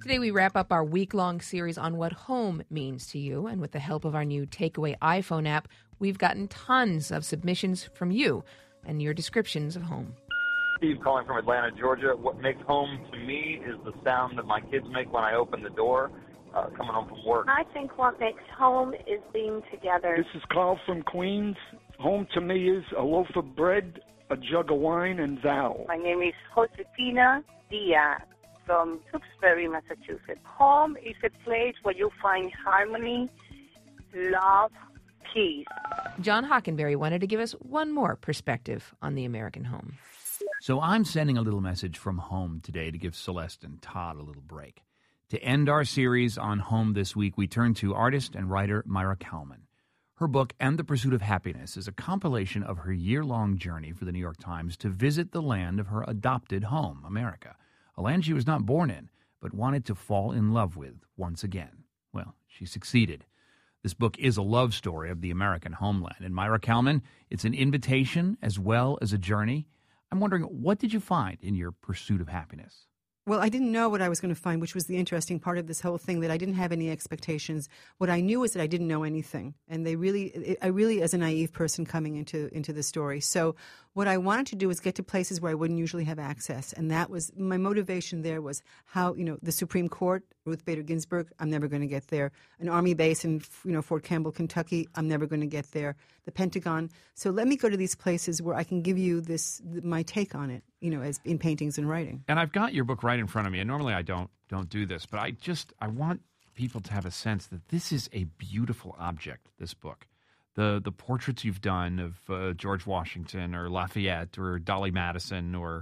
Today we wrap up our week-long series on what home means to you. And with the help of our new Takeaway iPhone app, we've gotten tons of submissions from you and your descriptions of home. Steve calling from Atlanta, Georgia. What makes home to me is the sound that my kids make when I open the door coming home from work. I think what makes home is being together. This is Carl from Queens. Home to me is a loaf of bread, a jug of wine, and thou. My name is Josefina Diaz from Tewksbury, Massachusetts. Home is a place where you find harmony, love, peace. John Hockenberry wanted to give us one more perspective on the American home. So I'm sending a little message from home today to give Celeste and Todd a little break. To end our series on home this week, we turn to artist and writer Maira Kalman. Her book, And the Pursuit of Happiness, is a compilation of her year-long journey for the New York Times to visit the land of her adopted home, America, a land she was not born in, but wanted to fall in love with once again. Well, she succeeded. This book is a love story of the American homeland. And Maira Kalman, it's an invitation as well as a journey. I'm wondering, what did you find in your pursuit of happiness? Well, I didn't know what I was going to find, which was the interesting part of this whole thing, that I didn't have any expectations. What I knew is that I didn't know anything. And I really, as a naive person coming into the story. So what I wanted to do was get to places where I wouldn't usually have access. And that was, my motivation there was how, the Supreme Court, Ruth Bader Ginsburg, I'm never going to get there. An Army base in, Fort Campbell, Kentucky, I'm never going to get there. The Pentagon. So let me go to these places where I can give you my take on it, as in paintings and writing. And I've got your book right in front of me. And normally I don't do this, but I want people to have a sense that this is a beautiful object, this book. The portraits you've done of George Washington or Lafayette or Dolly Madison or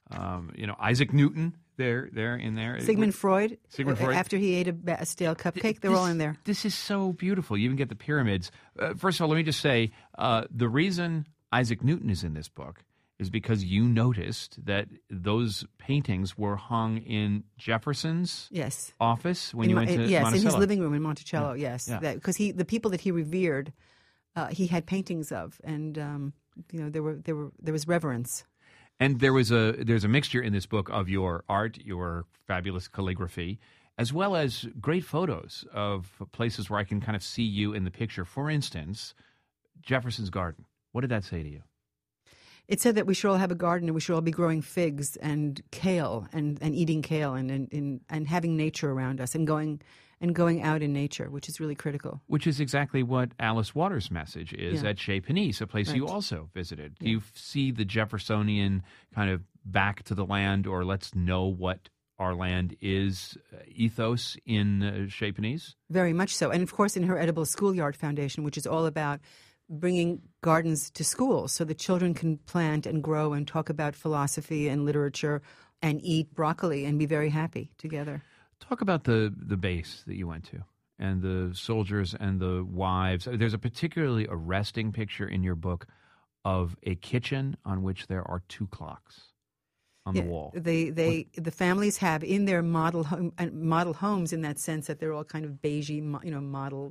Isaac Newton, they're in there. Sigmund Freud. After he ate a stale cupcake, they're all in there. This is so beautiful. You even get the pyramids. First of all, let me just say, the reason Isaac Newton is in this book is because you noticed that those paintings were hung in Jefferson's office when you went to Monticello. Yes, in his living room in Monticello, yes. Yeah. Because the people that he revered, he had paintings of, and there was reverence. And there's a mixture in this book of your art, your fabulous calligraphy, as well as great photos of places where I can kind of see you in the picture. For instance, Jefferson's garden. What did that say to you? It said that we should all have a garden and we should all be growing figs and kale and eating kale and having nature around us and going out in nature, which is really critical. Which is exactly what Alice Waters' message is at Chez Panisse, a place you also visited. Do you see the Jeffersonian kind of back to the land, or let's know what our land is ethos in Chez Panisse? Very much so. And of course in her Edible Schoolyard Foundation, which is all about bringing gardens to schools so that children can plant and grow and talk about philosophy and literature and eat broccoli and be very happy together. Talk about the base that you went to and the soldiers and the wives. There's a particularly arresting picture in your book of a kitchen on which there are 2 clocks on the wall. The families have in their model homes, in that sense that they're all kind of beigey, model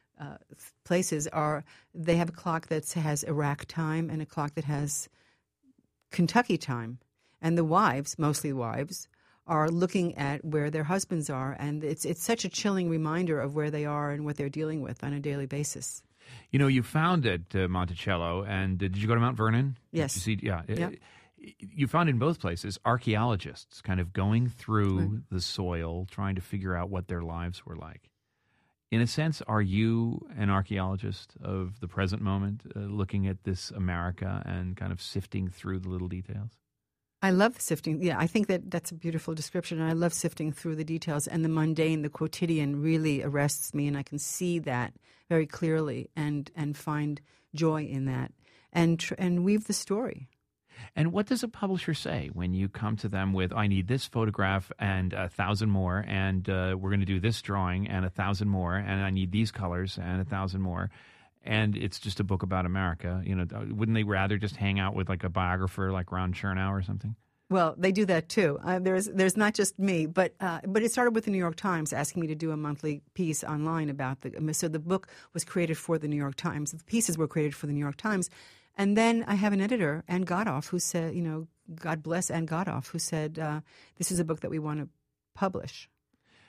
places, they have a clock that has Iraq time and a clock that has Kentucky time. And the wives, mostly wives, are looking at where their husbands are, and it's such a chilling reminder of where they are and what they're dealing with on a daily basis. You found at Monticello, and did you go to Mount Vernon? Yes. Did you see, yeah. You found in both places archaeologists kind of going through the soil, trying to figure out what their lives were like. In a sense, are you an archaeologist of the present moment, looking at this America and kind of sifting through the little details? I love sifting. Yeah, I think that's a beautiful description. I love sifting through the details, and the mundane, the quotidian really arrests me, and I can see that very clearly and find joy in that and weave the story. And what does a publisher say when you come to them with, I need this photograph and 1,000 more, and we're going to do this drawing and 1,000 more, and I need these colors and 1,000 more, and it's just a book about America? Wouldn't they rather just hang out with like a biographer like Ron Chernow or something? Well, they do that too. There's not just me, but it started with the New York Times asking me to do a monthly piece online about so the book was created for the New York Times. The pieces were created for the New York Times. And then I have an editor, Ann Godoff, who said, God bless Ann Godoff, who said, this is a book that we want to publish.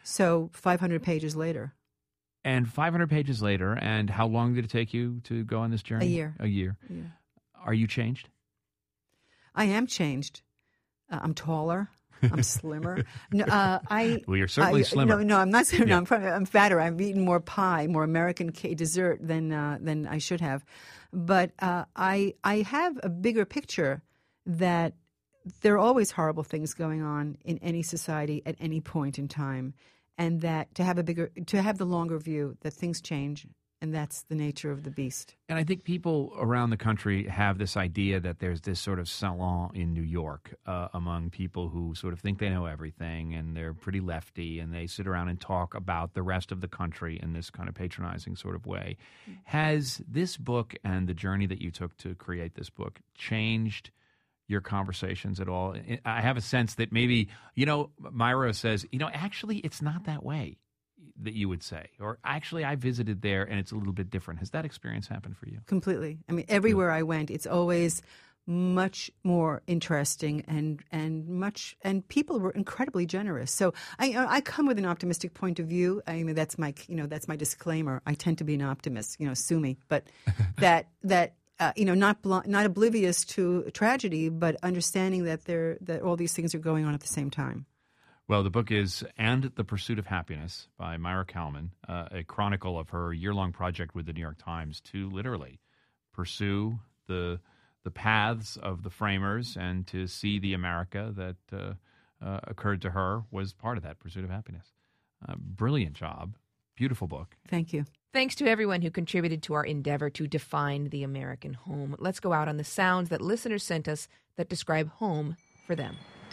So 500 pages later. And 500 pages later, and how long did it take you to go on this journey? A year. A year. Yeah. Are you changed? I am changed. I'm taller. I'm slimmer. No, Well, you're certainly slimmer. No, I'm not slimmer. Yeah. No, I'm fatter. I've eaten more pie, more American dessert than I should have. But I have a bigger picture that there are always horrible things going on in any society at any point in time, and that to have the longer view that things change. And that's the nature of the beast. And I think people around the country have this idea that there's this sort of salon in New York among people who sort of think they know everything, and they're pretty lefty, and they sit around and talk about the rest of the country in this kind of patronizing sort of way. Has this book and the journey that you took to create this book changed your conversations at all? I have a sense that maybe, Myra says, actually it's not that way, that you would say, or actually I visited there and it's a little bit different. Has that experience happened for you? Completely. I mean, everywhere I went, it's always much more interesting and people were incredibly generous. So I come with an optimistic point of view. I mean, that's my disclaimer. I tend to be an optimist. Sue me, but that not oblivious to tragedy, but understanding that all these things are going on at the same time. Well, the book is And the Pursuit of Happiness by Myra Kalman, a chronicle of her year-long project with the New York Times to literally pursue the paths of the framers and to see the America that occurred to her was part of that pursuit of happiness. Brilliant job. Beautiful book. Thank you. Thanks to everyone who contributed to our endeavor to define the American home. Let's go out on the sounds that listeners sent us that describe home for them.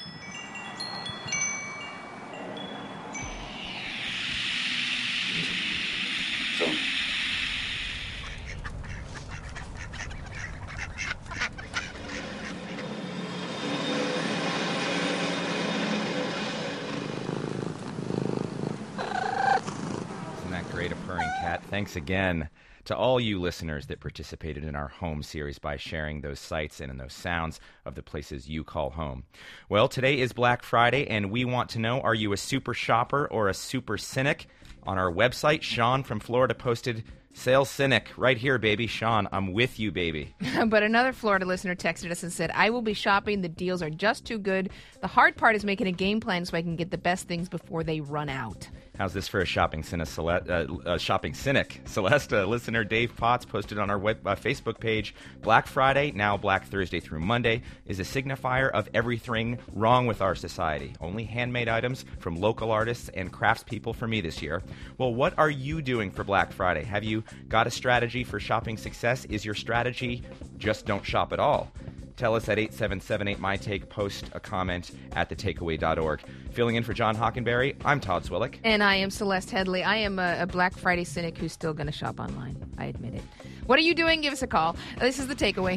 Thanks again to all you listeners that participated in our home series by sharing those sights and those sounds of the places you call home. Well, today is Black Friday, and we want to know, are you a super shopper or a super cynic? On our website, Sean from Florida posted, Sales cynic, right here, baby. Sean, I'm with you, baby. But another Florida listener texted us and said, I will be shopping. The deals are just too good. The hard part is making a game plan so I can get the best things before they run out. How's this for a shopping cynic? Celeste, listener Dave Potts posted on our Facebook page, Black Friday, now Black Thursday through Monday, is a signifier of everything wrong with our society. Only handmade items from local artists and craftspeople for me this year. Well, what are you doing for Black Friday? Have you got a strategy for shopping success? Is your strategy just don't shop at all? Tell us at 8778-MyTake. Post a comment at thetakeaway.org. Filling in for John Hockenberry, I'm Todd Swillick. And I am Celeste Headley. I am a Black Friday cynic who's still going to shop online. I admit it. What are you doing? Give us a call. This is The Takeaway.